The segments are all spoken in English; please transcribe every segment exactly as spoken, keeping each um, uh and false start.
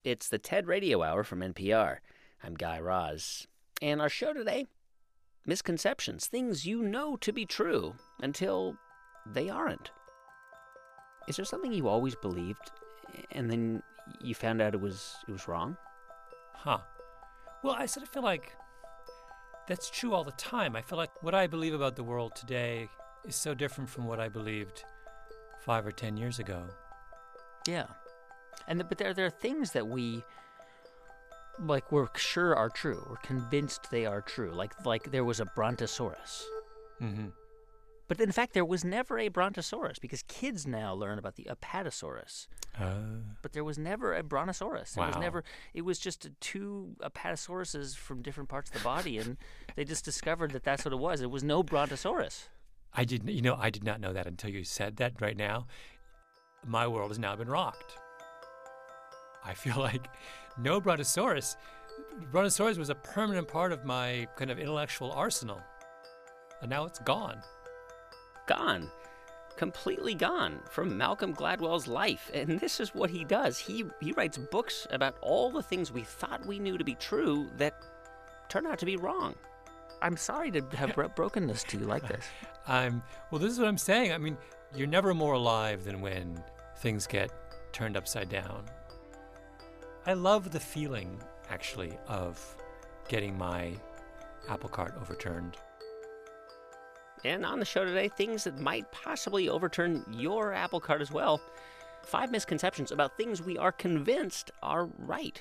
It's the TED Radio Hour from N P R. I'm Guy Raz. And our show today, misconceptions, things you know to be true until they aren't. Is there something you always believed and then you found out it was it was wrong? Huh. Well, I sort of feel like that's true all the time. I feel like what I believe about the world today is so different from what I believed five or ten years ago. Yeah. And the, but there, there are things that we, like, we're sure are true. We're convinced they are true. Like, like there was a brontosaurus. Mm-hmm. But in fact, there was never a brontosaurus because kids now learn about the apatosaurus. Uh, but there was never a brontosaurus. It wow. was never. It was just two apatosauruses from different parts of the body, and they just discovered that that's what it was. It was no brontosaurus. I didn't. You know, I did not know that until you said that right now. My world has now been rocked. I feel like no brontosaurus. Brontosaurus was a permanent part of my kind of intellectual arsenal, and now it's gone. Gone. Completely gone from Malcolm Gladwell's life. And this is what he does. He he writes books about all the things we thought we knew to be true that turn out to be wrong. I'm sorry to have bro- broken this to you like this. I'm, well, this is what I'm saying. I mean, you're never more alive than when things get turned upside down. I love the feeling, actually, of getting my apple cart overturned. And on the show today, things that might possibly overturn your apple cart as well. Five misconceptions about things we are convinced are right.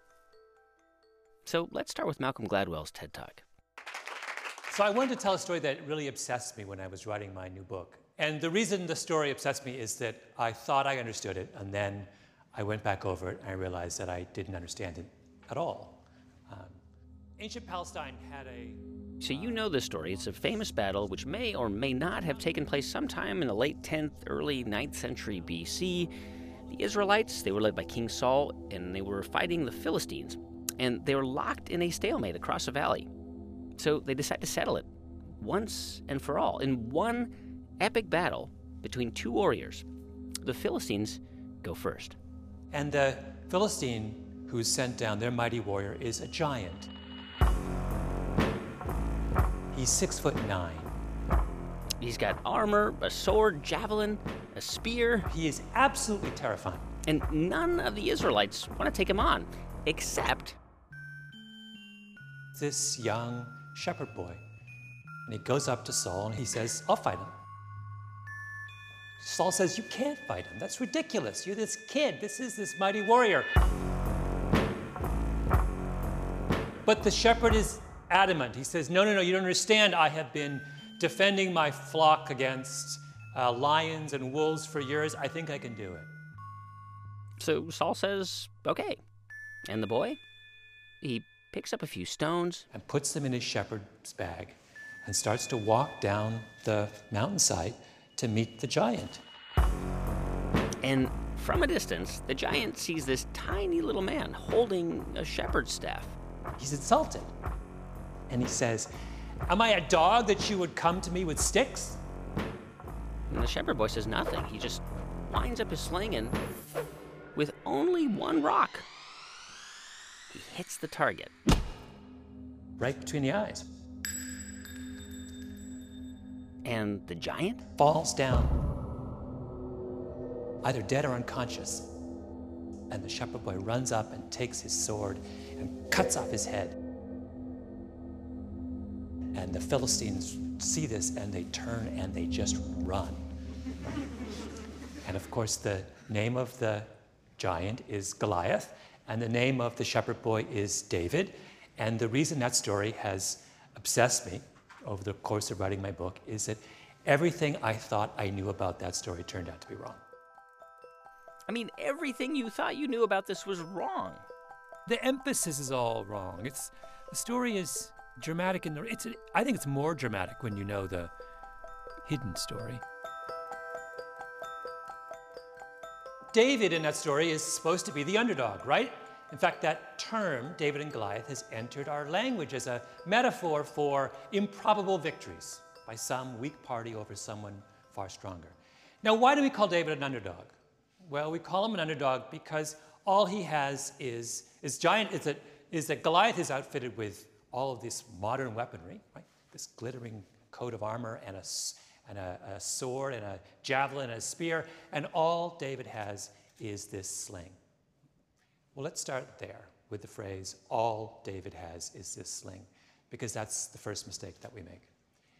So let's start with Malcolm Gladwell's TED Talk. So I wanted to tell a story that really obsessed me when I was writing my new book. And the reason the story obsessed me is that I thought I understood it, and then I went back over it and I realized that I didn't understand it at all. Um, ancient Palestine had a... So you know this story. It's a famous battle which may or may not have taken place sometime in the late tenth, early ninth century B C. The Israelites, they were led by King Saul, and they were fighting the Philistines. And they were locked in a stalemate across a valley. So they decided to settle it once and for all in one epic battle between two warriors. The Philistines go first. And the Philistine who's sent down, their mighty warrior, is a giant. He's six foot nine. He's got armor, a sword, javelin, a spear. He is absolutely terrifying. And none of the Israelites want to take him on, except this young shepherd boy. And he goes up to Saul and he says, I'll fight him. Saul says, you can't fight him. That's ridiculous. You're this kid. This is this mighty warrior. But the shepherd is adamant. He says, no, no, no, you don't understand. I have been defending my flock against uh, lions and wolves for years. I think I can do it. So Saul says, okay. And the boy, he picks up a few stones and puts them in his shepherd's bag and starts to walk down the mountainside to meet the giant. And from a distance, the giant sees this tiny little man holding a shepherd's staff. He's insulted. And he says, am I a dog that you would come to me with sticks? And the shepherd boy says nothing. He just winds up his sling and, with only one rock, he hits the target. Right between the eyes. And the giant falls down, either dead or unconscious. And the shepherd boy runs up and takes his sword and cuts off his head. And the Philistines see this and they turn and they just run. And of course, the name of the giant is Goliath, and the name of the shepherd boy is David. And the reason that story has obsessed me over the course of writing my book is that everything I thought I knew about that story turned out to be wrong. I mean, everything you thought you knew about this was wrong. The emphasis is all wrong. It's the story is dramatic in the it's a, I think it's more dramatic when you know the hidden story. David in that story is supposed to be the underdog, right? In fact, that term, David and Goliath, has entered our language as a metaphor for improbable victories by some weak party over someone far stronger. Now, why do we call David an underdog? Well, we call him an underdog because all he has is, is giant, is that, is that Goliath is outfitted with all of this modern weaponry, right? This glittering coat of armor and a, and a, a sword and a javelin and a spear, and all David has is this sling. Well, let's start there with the phrase, all David has is this sling, because that's the first mistake that we make.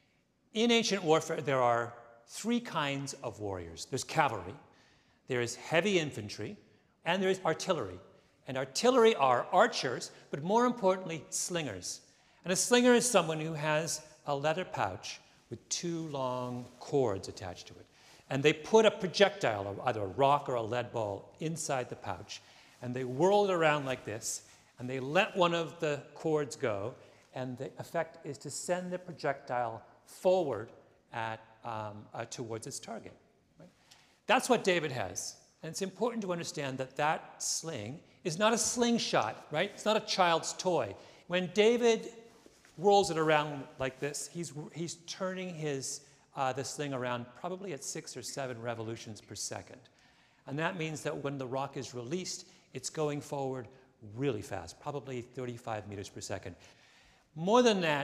In ancient warfare, there are three kinds of warriors. There's cavalry, there is heavy infantry, and there is artillery. And artillery are archers, but more importantly, slingers. And a slinger is someone who has a leather pouch with two long cords attached to it. And they put a projectile, either a rock or a lead ball, inside the pouch, and they whirl it around like this, and they let one of the cords go, and the effect is to send the projectile forward at, um, uh, towards its target. Right? That's what David has. And it's important to understand that that sling is not a slingshot, right? It's not a child's toy. When David whirls it around like this, he's, he's turning his, uh, the sling around probably at six or seven revolutions per second. And that means that when the rock is released, it's going forward really fast, probably thirty-five meters per second. More than that,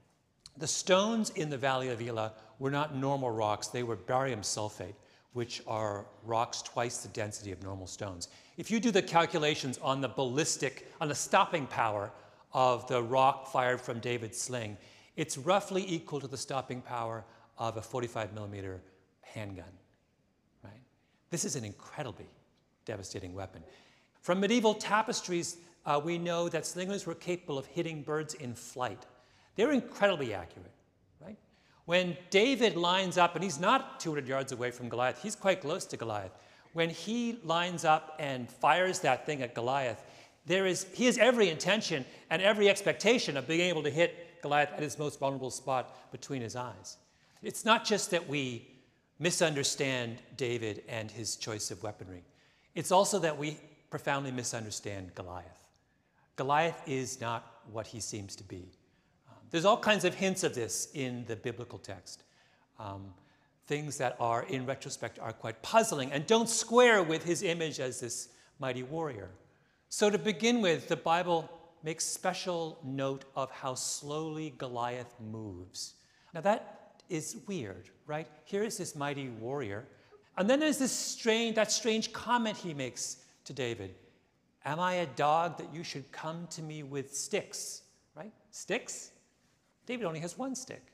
the stones in the Valley of Elah were not normal rocks. They were barium sulfate, which are rocks twice the density of normal stones. If you do the calculations on the ballistic, on the stopping power of the rock fired from David's sling, it's roughly equal to the stopping power of a forty-five millimeter handgun, right? This is an incredibly devastating weapon. From medieval tapestries, uh, we know that slingers were capable of hitting birds in flight. They're incredibly accurate, right? When David lines up, and he's not two hundred yards away from Goliath, he's quite close to Goliath. When he lines up and fires that thing at Goliath, there is, he has every intention and every expectation of being able to hit Goliath at his most vulnerable spot between his eyes. It's not just that we misunderstand David and his choice of weaponry. It's also that we profoundly misunderstand Goliath. Goliath is not what he seems to be. Um, there's all kinds of hints of this in the biblical text. Um, things that are, in retrospect, are quite puzzling and don't square with his image as this mighty warrior. So to begin with, the Bible makes special note of how slowly Goliath moves. Now that is weird, right? Here is this mighty warrior. And then there's this strange, that strange comment he makes to David. Am I a dog that you should come to me with sticks, right? Sticks? David only has one stick.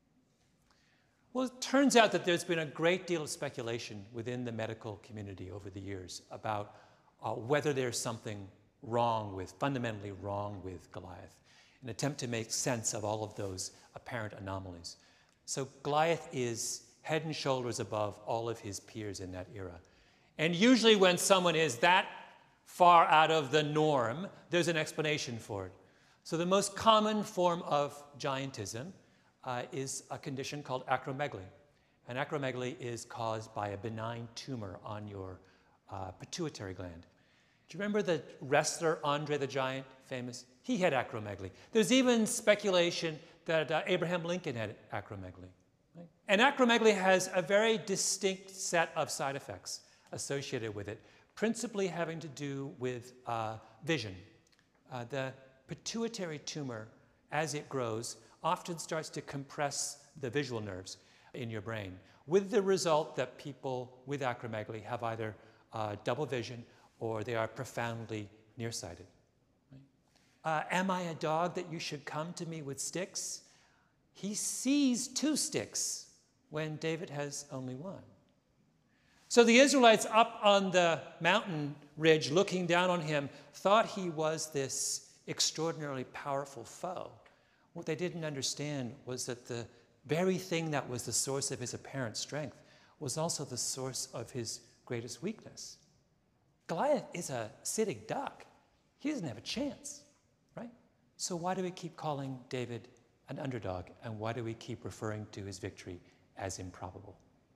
Well, it turns out that there's been a great deal of speculation within the medical community over the years about uh, whether there's something wrong with, fundamentally wrong with Goliath, an attempt to make sense of all of those apparent anomalies. So Goliath is head and shoulders above all of his peers in that era. And usually when someone is that far out of the norm, there's an explanation for it. So the most common form of giantism uh, is a condition called acromegaly. And acromegaly is caused by a benign tumor on your uh, pituitary gland. Do you remember the wrestler Andre the Giant, famous? He had acromegaly. There's even speculation that uh, Abraham Lincoln had acromegaly. Right? And acromegaly has a very distinct set of side effects associated with it, principally having to do with uh, vision. Uh, the pituitary tumor, as it grows, often starts to compress the visual nerves in your brain, with the result that people with acromegaly have either uh, double vision or they are profoundly nearsighted. Right? Uh, am I a dog that you should come to me with sticks? He sees two sticks when David has only one. So the Israelites up on the mountain ridge looking down on him thought he was this extraordinarily powerful foe. What they didn't understand was that the very thing that was the source of his apparent strength was also the source of his greatest weakness. Goliath is a sitting duck. He doesn't have a chance, right? So why do we keep calling David an underdog, and why do we keep referring to his victory as improbable?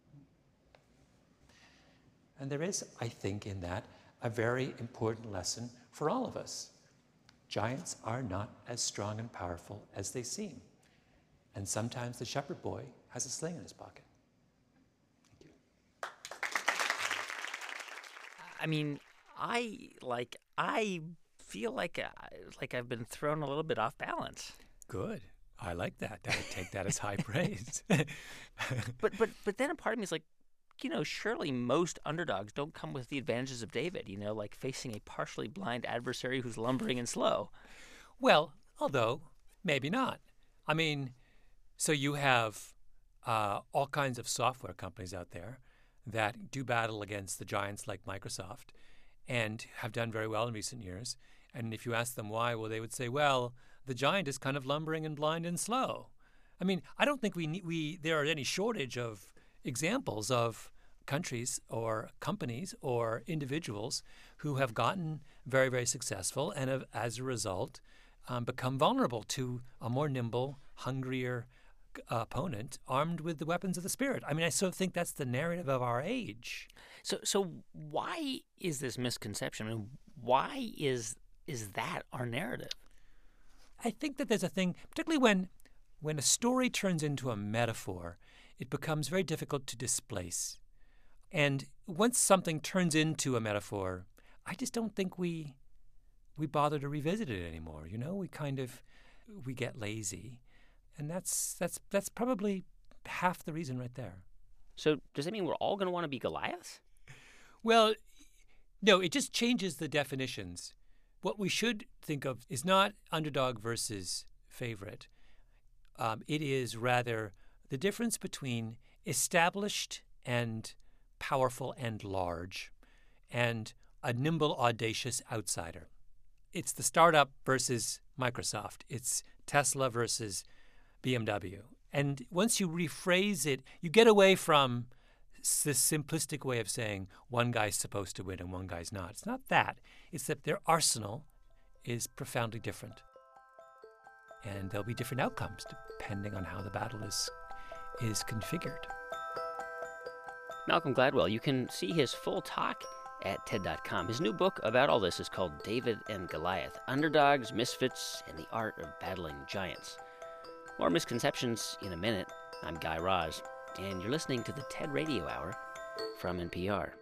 And there is, I think, in that a very important lesson for all of us. Giants are not as strong and powerful as they seem. And sometimes the shepherd boy has a sling in his pocket. Thank you. I mean, I like I feel like I, like I've been thrown a little bit off balance. Good. I like that. I take that as high praise. But but but then a part of me is like, you know, surely most underdogs don't come with the advantages of David, you know, like facing a partially blind adversary who's lumbering and slow. Well, although maybe not. I mean, so you have uh, all kinds of software companies out there that do battle against the giants like Microsoft and have done very well in recent years. And if you ask them why, well, they would say, well, the giant is kind of lumbering and blind and slow. I mean, I don't think we need, we there are any shortage of examples of countries or companies or individuals who have gotten very, very successful and have, as a result, um, become vulnerable to a more nimble, hungrier uh, opponent armed with the weapons of the spirit. I mean, I sort of think that's the narrative of our age. So so why is this misconception? I mean, why is is that our narrative? I think that there's a thing, particularly when when a story turns into a metaphor, it becomes very difficult to displace. And once something turns into a metaphor, I just don't think we we bother to revisit it anymore. You know, we kind of we get lazy, and that's that's that's probably half the reason right there. So does that mean we're all going to want to be Goliaths? Well, no, it just changes the definitions. What we should think of is not underdog versus favorite. Um, it is rather the difference between established and powerful and large, and a nimble, audacious outsider. It's the startup versus Microsoft. It's Tesla versus B M W. And once you rephrase it, you get away from this simplistic way of saying one guy's supposed to win and one guy's not. It's not that. It's that their arsenal is profoundly different. And there'll be different outcomes depending on how the battle is is configured. Malcolm Gladwell, you can see his full talk at T E D dot com. His new book about all this is called David and Goliath, Underdogs, Misfits, and the Art of Battling Giants. More misconceptions in a minute. I'm Guy Raz, and you're listening to the TED Radio Hour from N P R.